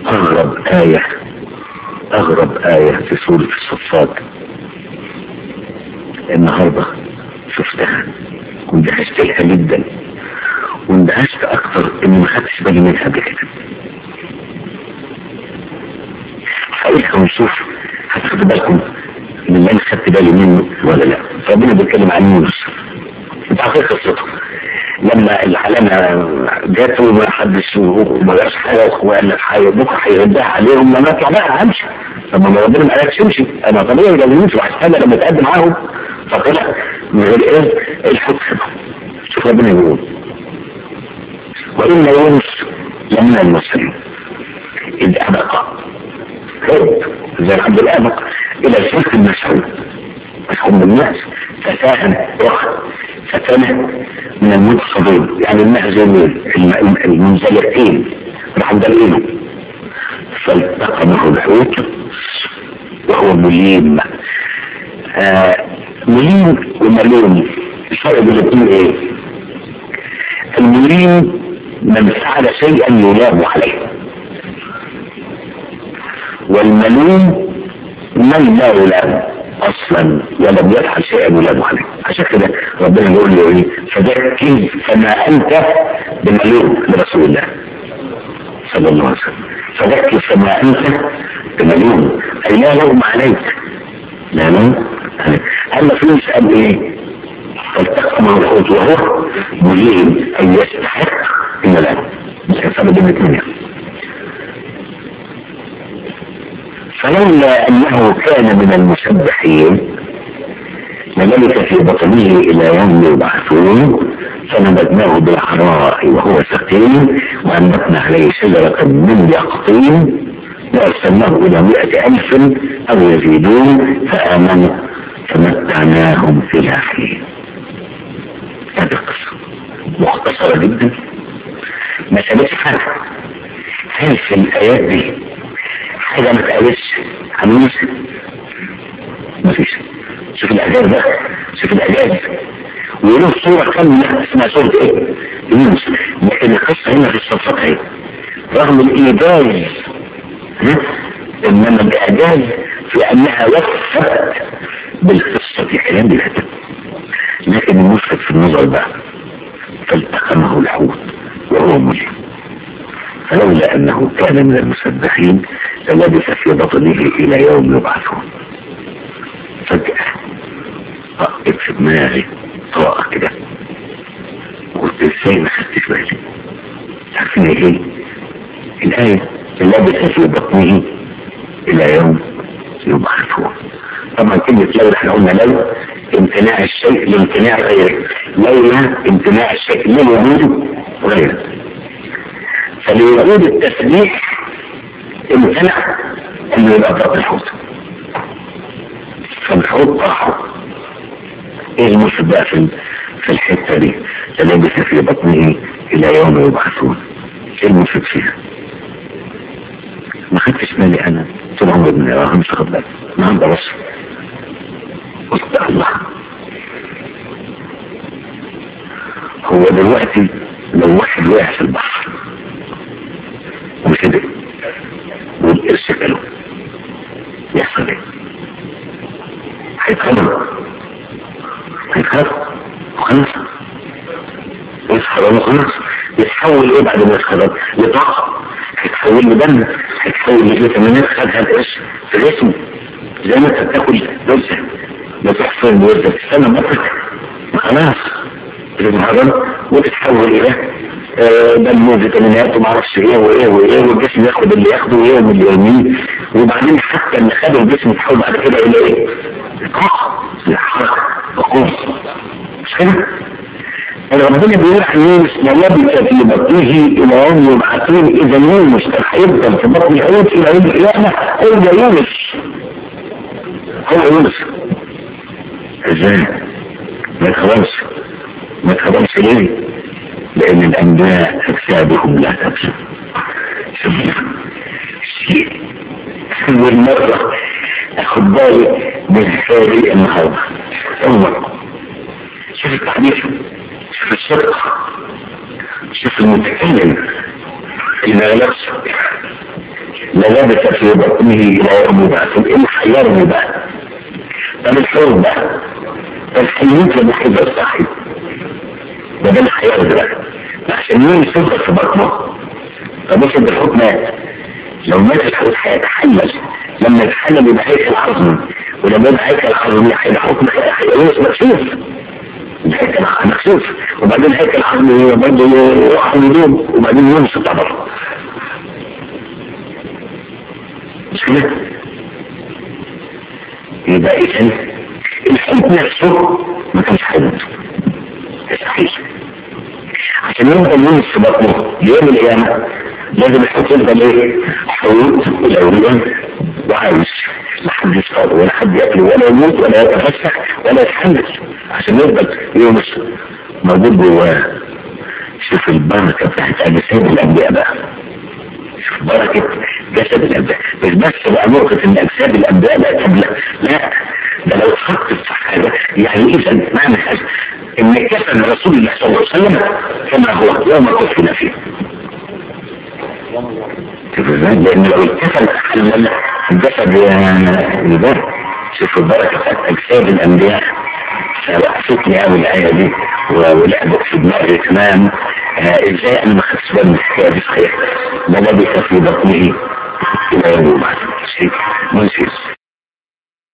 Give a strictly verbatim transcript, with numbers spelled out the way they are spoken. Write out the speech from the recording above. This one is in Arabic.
اغرب آية اغرب آية في سورة الصفات النهاردة شفتها واندهشت لها جدا، واندهشت اكتر اني ما خدتش بالي منها قبل كده. هقولها ونشوف هتاخدوا بالكم من اللي انا خدت بالي منه ولا لا. ربنا بيتكلم عن يونس، انت عارفين قصته لما العلامة جات وما حدش وما جاش حاجة وقال لك حاجة بكره هيردها عليهم لما اطلع بقى همشي. طب ما ربنا ما قالكش امشي، انا طبيعي لازم امشي وهستنى لما اتقدم معاهم. فطلع من غير ايه الحكم. شوف ربنا يقول وإن يونس لمن المرسلين إذ أبق هرب زي العبد الأبق إلى الفلك المشحون مشحون بالناس فساهم رخى فتنه من المنصبين يعني المهزومين المنزلقين راحوا مدلقينه فالتقمه الحوت وهو مليم. آه مليم وملوم الفرق بين الاثنين ايه؟ المليم من فعل شيئا يلام عليه، والملوم من لا يلام اصلا ولم يفعل شيئا يلام عليه. عشان كده ربنا يقول له ايه؟ فذكر فما انت بملوم لرسول الله صلى الله عليه وسلم. فذكر فما انت بملوم اي لا لوم عليك، لا لوم عليك. هل في يسأل ايه؟ فالتقمه الحوت وهو مليم ان يستحق ان لا مش هيفعل بين الاثنين. فلولا انه كان من المسبحين لملك في بطنه الى يوم يبعثون فنبذناه بالعراء وهو سقيم وانبتنا عليه شجرة من يقطين وارسلناه الى مئة الف او يزيدون فامنوا فمتعناهم في الحين. هذه القصة مختصرة جدا ما سابتش حاجة. هل في الآيات دي حاجة ما تقالتش عن موسى؟ ما فيش. شوف الإعجاز ده، شوف الإعجاز وله صورة كاملة اسمها صورة ايه؟ يونس. لكن القصة هنا في الصفات ايه؟ رغم الإيجاز إنما الإعجاز في أنها وصفت بالقصة في كلام الهدف، لكن المشهد في النظر بقى فالتقمه الحوت وهو مليم فلولا انه كان من المسبحين للبث في بطنه الى يوم يبعثون. فجأة طقت في دماغي طاقة كده قلت ازاي ما خدتش بالي؟ عارفين ايه الآية؟ للبث في بطنه الى يوم يبعثون. طبعا كلمة لولا احنا قلنا لولا امتناع الشيء لامتناع غيره، لولا امتناع الشيء لوجود غيره. فلوجود التسبيح امتنع انه يبقى ضرب الحوت فالحوت طاحه. ايه المشهد بقى في في الحته دي؟ لبث في بطنه الى يوم يبعثون. ايه المشهد فيها؟ ما خدتش بالي انا طول عمري من اراها مش واخد بالي ما عندي بصر. قلت الله هو دلوقتي لو واحد وقع في البحر وكده والقرش كله يحصل ايه؟ هيتخلق هيتخلق وخلاص يتخلق وخلاص. يتحول ايه بعد ما يتخلق؟ لطاقة، هيتحول لدم، هيتحول لفيتامينات خدها القرش في جسمه زي ما انت بتاكل وزة لا تحصل الوزة تستنى مطلق خلاص تتهرب وتتحول الى دم وفيتامينات ومعرفش ايه وايه وايه والجسم ياخد اللي ياخده وايه من اللي يرميه وبعدين حتى اللي خده الجسم يتحول بعد كده الى ايه؟ طاقة لحركة وقوة. مش كده؟ ربنا بيقول عن يونس ليبث في بطنه الى يوم يبعثون. اذا يونس كان هيفضل في بطن الحوت الى يوم القيامة هو يونس هو يونس. ازاي؟ ما يتخبرش ما يتخبرش ليه؟ لان الانبياء اجسادهم لا تبسم. شيء اول مرة اخد بالي من هذه النهارده. اول شوف التعبير، شوف الشرق، شوف المتكلم اللي غلبش للبث في بطنه الى يوم يبعثون. ايه محيرني بقى؟ طب الحور بقى الحيوانات اللي بتحب الصحي ده ده محيرني بقى عشان مين يصدق في بطنه. طب ايش الحكمات؟ لو مات الحوت هيتحلل، لما يتحلل يبقى هيكل عظمي، ولما يبقى هيكل عظمي هيبقى حكم هيبقى مكشوف، هيكل مكشوف، وبعدين هيكل عظمي برضه يقع ويدوم وبعدين يمسك طبعا. مش كده؟ يبقى اذا الحوت نفسه ما كانش هيموت يستحيل، عشان يبقى يموت في بطنه ليوم القيامة لازم الحوت يفضل ايه؟ حوت ولوليا وعايش، لا حد يصطاد ولا حد ياكله ولا يموت ولا يتفسح ولا يتحمل، عشان يفضل يومس موجود جواه. شوف البركه بتاعت اجساد الانبياء بقى، شوف بركه جسد الانبياء، مش بس بقى نقطه ان اجساد الانبياء لا تبلى، لا ده لو حط في حاجه يعني اذا معنى هذا ان كفن رسول الله صلى الله عليه وسلم كما هو يوم كفن فيه. لان لو الكفن حلل الجسد يبان. شوف البركه بتاعت اجساد الانبياء، وقفتني قوي الايه دي ولعبت في دماغي كمان. ازاي انا ما خدتش بالي من الحكايه دي؟ صحيح ده لبث في بطنه الى يوم يبعثون، شيء منسي.